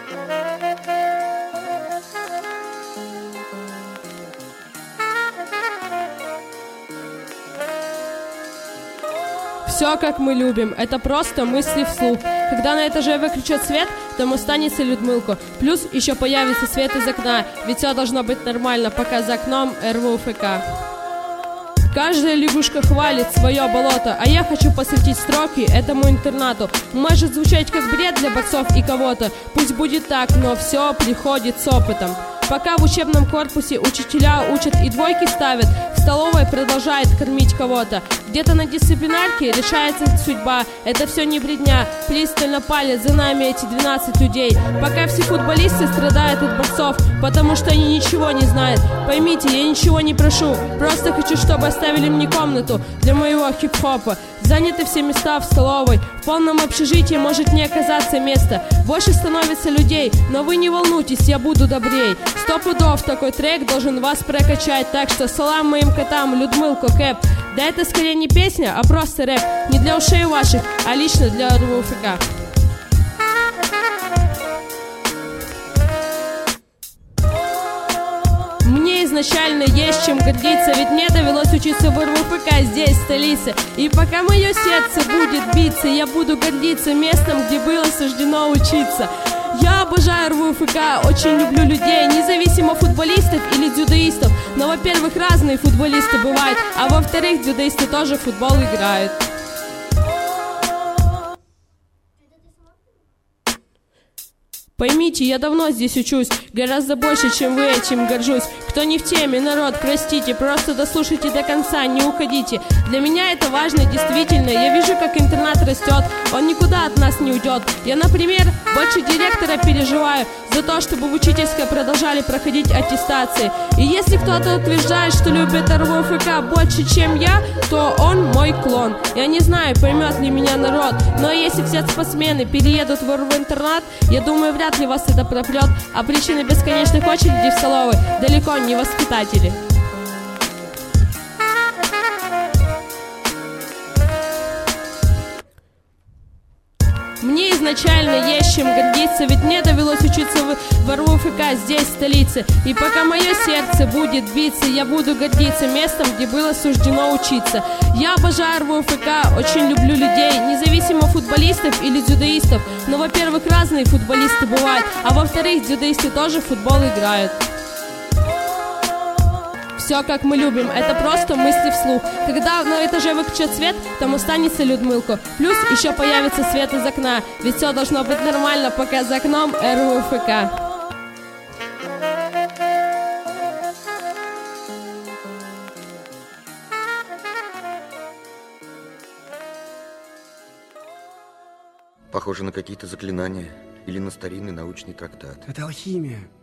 Все, как мы любим, это просто мысли вслух. Когда на этаже выключат свет, там останется Людмилко. Плюс еще появится свет из окна, ведь все должно быть нормально, пока за окном РВУФК. Каждая лягушка хвалит свое болото, а я хочу посвятить строки этому интернату. Может звучать как бред для борцов и кого-то, пусть будет так, но все приходит с опытом. Пока в учебном корпусе учителя учат и двойки ставят, в столовой продолжает кормить кого-то. Где-то на дисциплинарке решается судьба, это все не бредня. Пристально палят за нами эти 12 людей. Пока все футболисты страдают от борцов, потому что они ничего не знают. Поймите, я ничего не прошу, просто хочу, чтобы оставили мне комнату для моего хип-хопа. Заняты все места в столовой, в полном общежитии может не оказаться места. Больше становится людей, но вы не волнуйтесь, я буду добрей. 100 пудов такой трек должен вас прокачать, так что салам моим котам, Людмилко, Кэп. Да это скорее не песня, а просто рэп, не для ушей ваших, а лично для РВУФК. Изначально есть чем гордиться, ведь мне довелось учиться в РВУФК здесь, в столице. И пока мое сердце будет биться, я буду гордиться местом, где было суждено учиться. Я обожаю РВУФК, очень люблю людей, независимо футболистов или дзюдоистов. Но, во-первых, разные футболисты бывают, а во-вторых, дзюдоисты тоже в футбол играют. Поймите, я давно здесь учусь, гораздо больше, чем вы этим горжусь. Кто не в теме, народ, простите, просто дослушайте до конца, не уходите. Для меня это важно, действительно, я вижу, как интернат растет, он никуда от нас не уйдет. Я, например, больше директора переживаю за то, чтобы в учительской продолжали проходить аттестации. И если кто-то утверждает, что любит РВУФК больше, чем я, то он мой клон. Я не знаю, поймет ли меня народ, но если все спортсмены переедут в РВ-интернат, я думаю, вряд ли вас это пропрет, а причина бесконечных очередей в столовой далеко не воспитатели. Мне изначально есть чем гордиться, ведь мне довелось учиться в РВУФК здесь, в столице. И пока мое сердце будет биться, я буду гордиться местом, где было суждено учиться. Я обожаю РВУФК, очень люблю людей, независимо футболистов или дзюдоистов. Но, во-первых, разные футболисты бывают, а во-вторых, дзюдоисты тоже в футбол играют. Все, как мы любим, это просто мысли вслух. Когда на этаже выключат свет, там останется Людмилко. Плюс еще появится свет из окна, ведь все должно быть нормально, пока за окном РВУФК. Похоже на какие-то заклинания или на старинный научный трактат. Это алхимия.